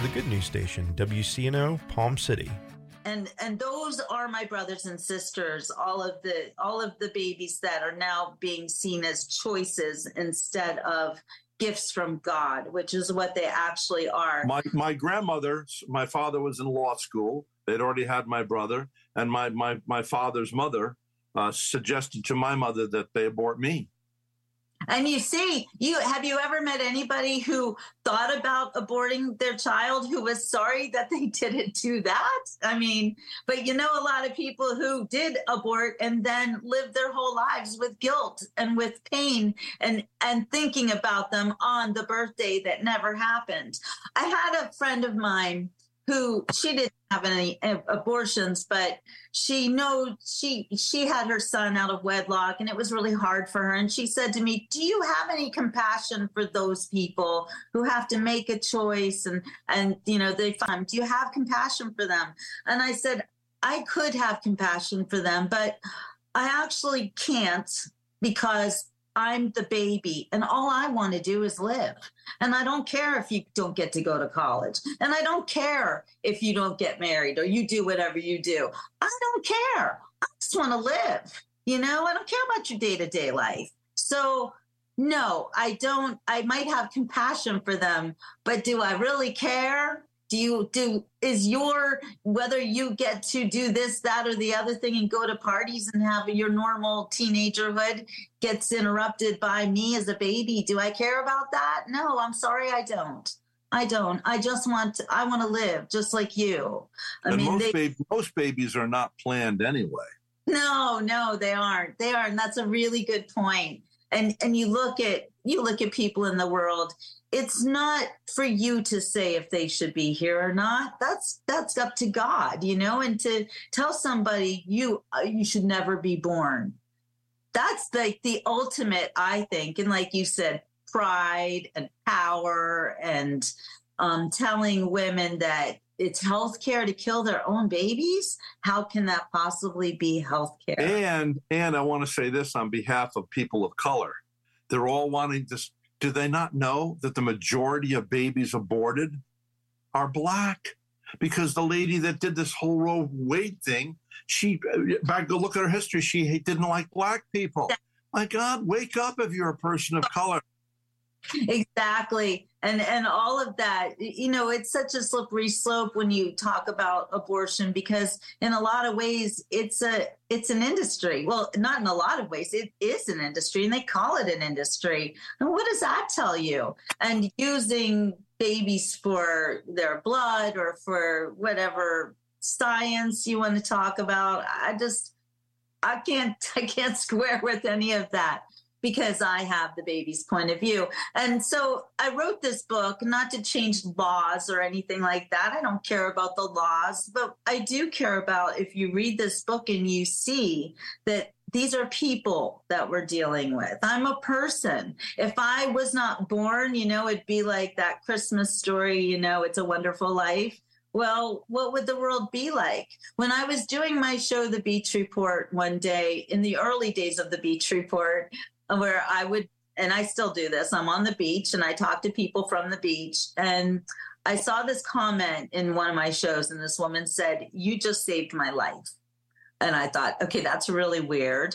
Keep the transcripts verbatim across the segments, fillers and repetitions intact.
good news station, W C N O, Palm City. And and those are my brothers and sisters, all of the all of the babies that are now being seen as choices instead of gifts from God, which is what they actually are. My my grandmother, my father was in law school. They'd already had my brother, and my my my father's mother uh, suggested to my mother that they abort me. And you see, you have you ever met anybody who thought about aborting their child who was sorry that they didn't do that? I mean, but you know, a lot of people who did abort and then lived their whole lives with guilt and with pain and, and thinking about them on the birthday that never happened. I had a friend of mine who she didn't have any abortions, but she know she she had her son out of wedlock, and it was really hard for her. And she said to me, "Do you have any compassion for those people who have to make a choice and and you know they find? Do you have compassion for them?" And I said, "I could have compassion for them, but I actually can't because I'm the baby, and all I want to do is live. And I don't care if you don't get to go to college. And I don't care if you don't get married or you do whatever you do. I don't care. I just want to live. You know, I don't care about your day-to-day life. So, no, I don't. I might have compassion for them, but do I really care? Do you do is your whether you get to do this, that, or the other thing and go to parties and have your normal teenagerhood gets interrupted by me as a baby? Do I care about that? No, I'm sorry, I don't. I don't. I just want to, I want to live just like you. I and mean, most, they, ba- most babies are not planned anyway. No, no, they aren't. They aren't. That's a really good point. And and you look at you look at people in the world. It's not for you to say if they should be here or not. That's that's up to God, you know, and to tell somebody you you should never be born. That's like the ultimate, I think. And like you said, pride and power and um, telling women that it's healthcare to kill their own babies. How can that possibly be healthcare? And and I want to say this on behalf of people of color. They're all wanting to. Do they not know that the majority of babies aborted are Black? Because the lady that did this whole Roe Wade thing, she, back go look at her history, she didn't like Black people. My God, wake up if you're a person of color. Exactly. And and all of that, you know, it's such a slippery slope when you talk about abortion, because in a lot of ways it's a it's an industry. Well, not in a lot of ways, it is an industry, and they call it an industry. And what does that tell you? And using babies for their blood or for whatever science you want to talk about, I just I can't I can't square with any of that, because I have the baby's point of view. And so I wrote this book not to change laws or anything like that. I don't care about the laws, but I do care about if you read this book and you see that these are people that we're dealing with. I'm a person. If I was not born, you know, it'd be like that Christmas story, you know, It's a Wonderful Life. Well, what would the world be like? When I was doing my show, The Beach Report, one day in the early days of The Beach Report, where I would, and I still do this, I'm on the beach and I talk to people from the beach. And I saw this comment in one of my shows, and this woman said, "You just saved my life." And I thought, okay, that's really weird.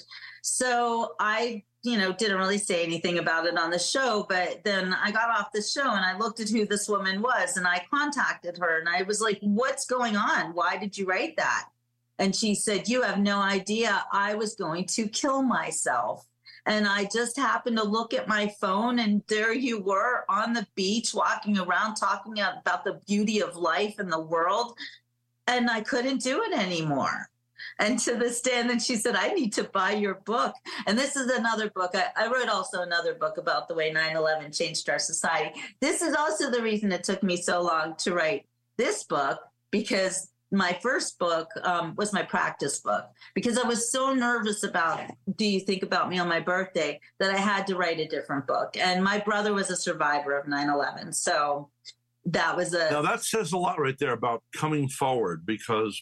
So I, you know, didn't really say anything about it on the show. But then I got off the show and I looked at who this woman was, and I contacted her and I was like, "What's going on? Why did you write that?" And she said, "You have no idea. I was going to kill myself. And I just happened to look at my phone, and there you were on the beach, walking around, talking about the beauty of life and the world. And I couldn't do it anymore." And to this day, and then she said, "I need to buy your book." And this is another book. I, I wrote also another book about the way nine eleven changed our society. This is also the reason it took me so long to write this book, because my first book um, was my practice book, because I was so nervous about, do you think about me on my birthday, that I had to write a different book. And my brother was a survivor of nine eleven. So that was a... Now that says a lot right there about coming forward, because,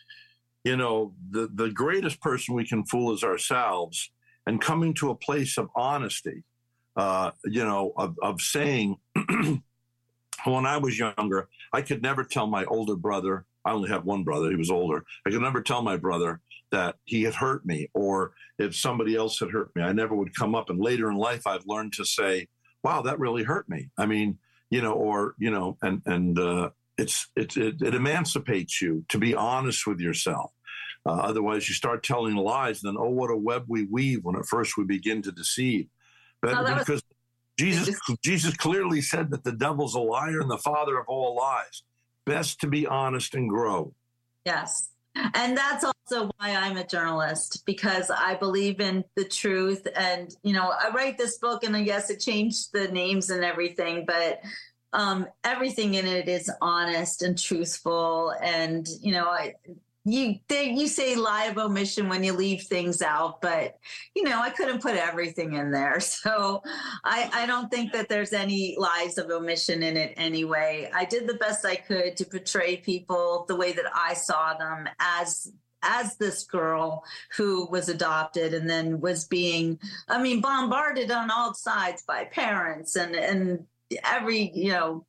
you know, the, the greatest person we can fool is ourselves, and coming to a place of honesty, uh, you know, of, of saying, when I was younger, I could never tell my older brother, I only had one brother, he was older. I could never tell my brother that he had hurt me, or if somebody else had hurt me. I never would come up. And later in life, I've learned to say, wow, that really hurt me. I mean, you know, or, you know, and, and uh, it's, it, it, it emancipates you to be honest with yourself. Uh, otherwise, you start telling lies, and then, oh, what a web we weave when at first we begin to deceive. But Oh, that was- because Jesus, Jesus clearly said that the devil's a liar and the father of all lies. Best to be honest and grow. Yes. And that's also why I'm a journalist, because I believe in the truth. And, you know, I write this book, and yes, it changed the names and everything, but um, everything in it is honest and truthful. And, you know, I, you, they, you say lie of omission when you leave things out, but, you know, I couldn't put everything in there. So I, I don't think that there's any lies of omission in it anyway. I did the best I could to portray people the way that I saw them, as as this girl who was adopted and then was being, I mean, bombarded on all sides by parents and, and every, you know,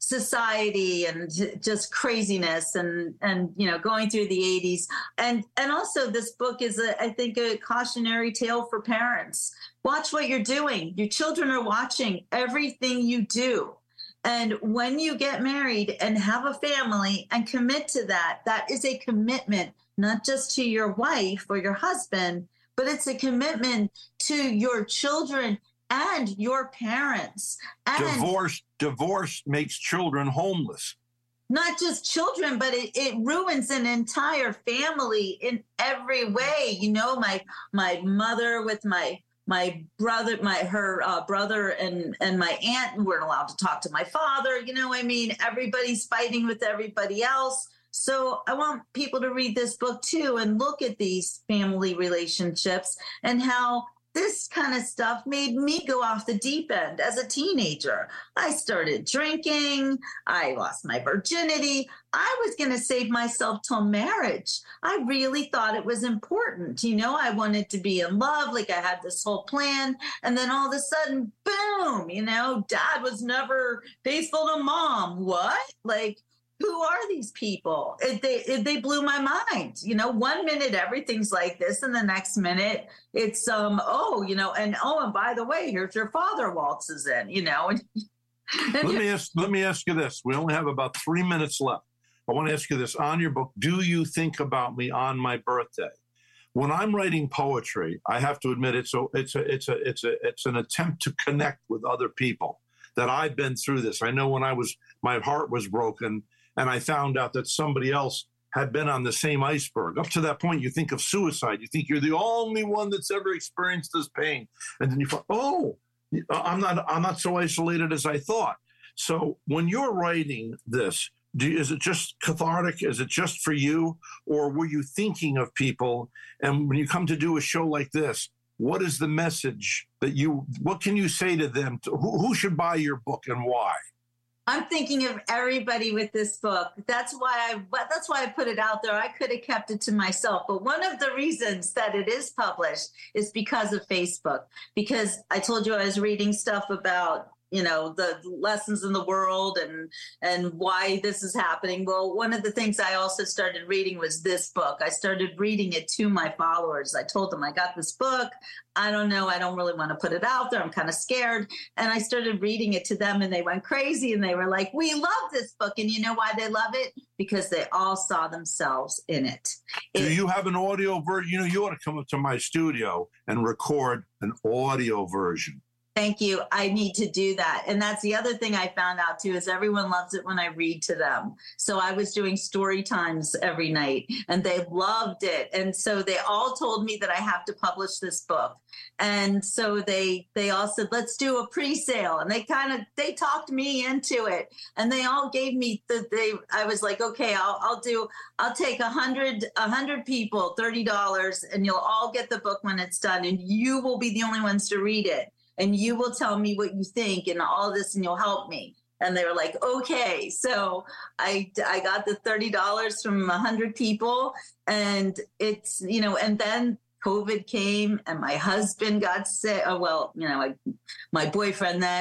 society, and just craziness, and, and, you know, going through the eighties. And, and also this book is, a, I think, a cautionary tale for parents. Watch what you're doing. Your children are watching everything you do. And when you get married and have a family and commit to that, that is a commitment, not just to your wife or your husband, but it's a commitment to your children and your parents. And Divorce, divorce makes children homeless. not just children, but it, it ruins an entire family in every way. You know, my my mother with my my brother, my her uh, brother and and my aunt weren't allowed to talk to my father. You know, I mean, everybody's fighting with everybody else. So I want people to read this book too and look at these family relationships and how this kind of stuff made me go off the deep end as a teenager. I started drinking. I lost my virginity. I was going to save myself till marriage. I really thought it was important. You know, I wanted to be in love. Like I had this whole plan. And then all of a sudden, boom, you know, dad was never faithful to mom. What? Like, who are these people? It, they it, they blew my mind. You know, one minute everything's like this, and the next minute it's um oh you know and oh and by the way, here's your father waltzes in. You know, and, and Let me ask. Let me ask you this. We only have about three minutes left. I want to ask you this. On your book, do you think about me on my birthday? When I'm writing poetry, I have to admit it's a it's a it's a it's a it's an attempt to connect with other people. That I've been through this. I know when I was my heart was broken. And I found out that somebody else had been on the same iceberg. Up to that point, you think of suicide. You think you're the only one that's ever experienced this pain. And then you thought, oh, I'm not, I'm not so isolated as I thought. So when you're writing this, do you, is it just cathartic? Is it just for you? Or were you thinking of people? And when you come to do a show like this, what is the message that you, what can you say to them? To, who, who should buy your book and why? I'm thinking of everybody with this book. That's why I that's why I put it out there. I could have kept it to myself. But one of the reasons that it is published is because of Facebook. Because I told you I was reading stuff about, you know, the lessons in the world and and why this is happening. Well, one of the things I also started reading was this book. I started reading it to my followers. I told them I got this book. I don't know. I don't really want to put it out there. I'm kind of scared. And I started reading it to them, and they went crazy, and they were like, we love this book. And you know why they love it? Because they all saw themselves in it. Do it, you have an audio version? You know, you ought to come up to my studio and record an audio version. Thank you. I need to do that. And that's the other thing I found out too, is everyone loves it when I read to them. So I was doing story times every night, and they loved it. And so they all told me that I have to publish this book. And so they they all said, let's do a pre-sale. And they kind of, they talked me into it. And they all gave me the, they, I was like, okay, I'll, I'll do, I'll take a hundred, a hundred people, thirty dollars, and you'll all get the book when it's done. And you will be the only ones to read it. And you will tell me what you think and all this, and you'll help me. And they were like, okay. So I, I got the thirty dollars from one hundred people. And it's, you know, and then COVID came, and my husband got sick. Oh, well, you know, I, my boyfriend then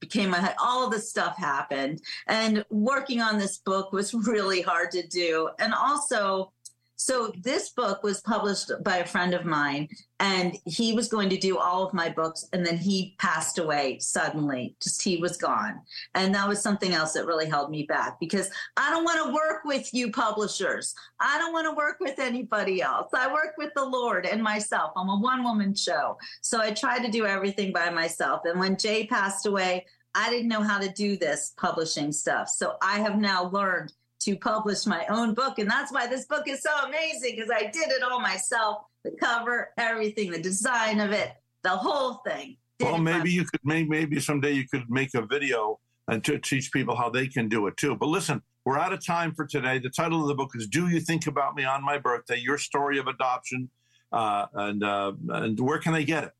became a, all this stuff happened. And working on this book was really hard to do. And also, so this book was published by a friend of mine, and he was going to do all of my books. And then he passed away suddenly, just he was gone. And that was something else that really held me back, because I don't want to work with you publishers. I don't want to work with anybody else. I work with the Lord and myself. I'm a one woman show. So I tried to do everything by myself. And when Jay passed away, I didn't know how to do this publishing stuff. So I have now learned to publish my own book. And that's why this book is so amazing, because I did it all myself, the cover, everything, the design of it, the whole thing. Did Well, maybe you could, maybe, maybe someday you could make a video and to teach people how they can do it too. But listen, we're out of time for today. The title of the book is Do You Think About Me on My Birthday? Your Story of Adoption. Uh, and, uh, and where can they get it?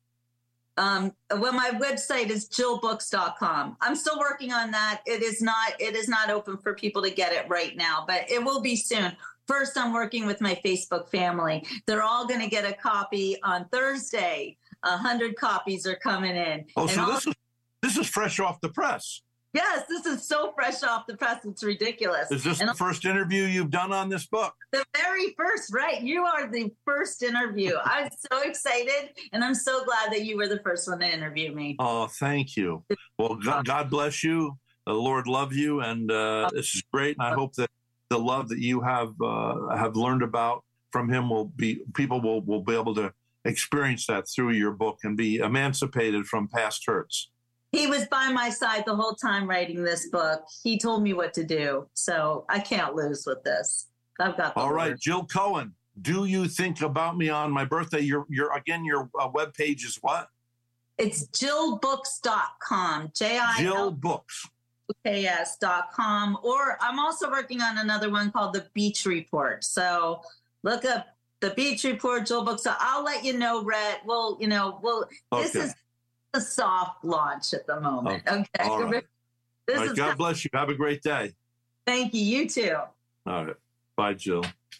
Um, well, my website is jill books dot com. I'm still working on that. It is not, it is not open for people to get it right now, but it will be soon. First, I'm working with my Facebook family. They're all going to get a copy on Thursday. A hundred copies are coming in. Oh, and so all- this is, this is fresh off the press. Yes, this is so fresh off the press. It's ridiculous. Is this and the first interview you've done on this book? The very first, right? You are the first interview. I'm so excited, and I'm so glad that you were the first one to interview me. Oh, thank you. Well, God, God bless you. The Lord love you, and uh, this is great. And I hope that the love that you have uh, have learned about from Him will be people will will be able to experience that through your book and be emancipated from past hurts. He was by my side the whole time writing this book. He told me what to do, so I can't lose with this. I've got the All right, word. Jill Cohen. Do you think about me on my birthday? Your your again, your uh, webpage is what? It's jill books dot com. J I Jill L Books. K S dot com. Or I'm also working on another one called The Beach Report. So look up The Beach Report, Jill Books. So I'll let you know, Rhett. Well, you know, well, this Okay. is a soft launch at the moment. Okay. Okay. All right. This All right, is God bless you. Have a great day. Thank you. You too. All right. Bye, Jill.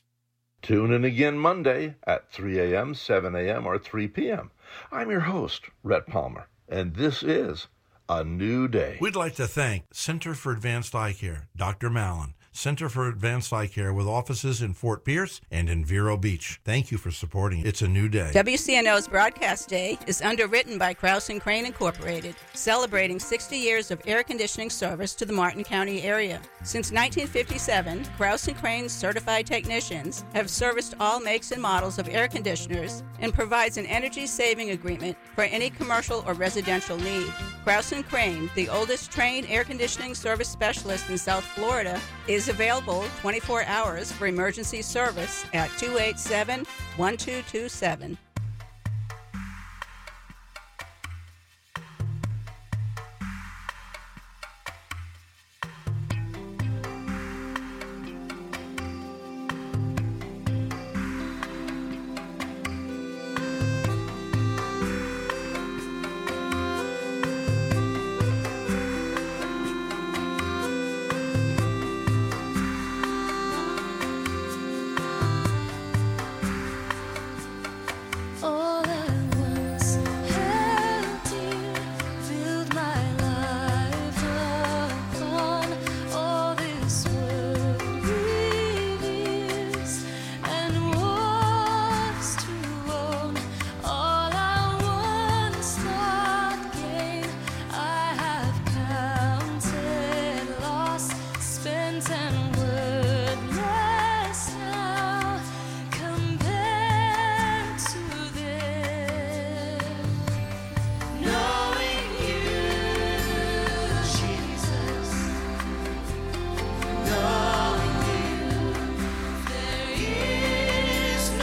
Tune in again Monday at three a.m., seven a.m., or three p.m. I'm your host, Rhett Palmer, and this is A New Day. We'd like to thank Center for Advanced Eye Care, Doctor Mallon, Center for Advanced Eye Care with offices in Fort Pierce and in Vero Beach. Thank you for supporting It's a New Day. W C N O's Broadcast Day is underwritten by Krause and Crane Incorporated, celebrating sixty years of air conditioning service to the Martin County area. Since nineteen fifty-seven, Krause and Crane's certified technicians have serviced all makes and models of air conditioners and provides an energy-saving agreement for any commercial or residential need. Krause and Crane, the oldest trained air conditioning service specialist in South Florida, is available twenty-four hours for emergency service at two eight seven, one two two seven.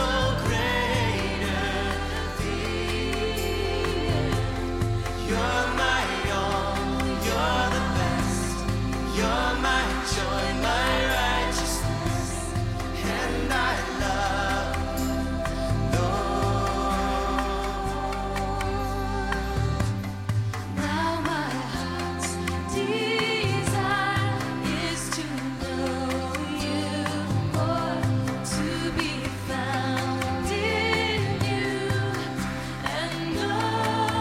You're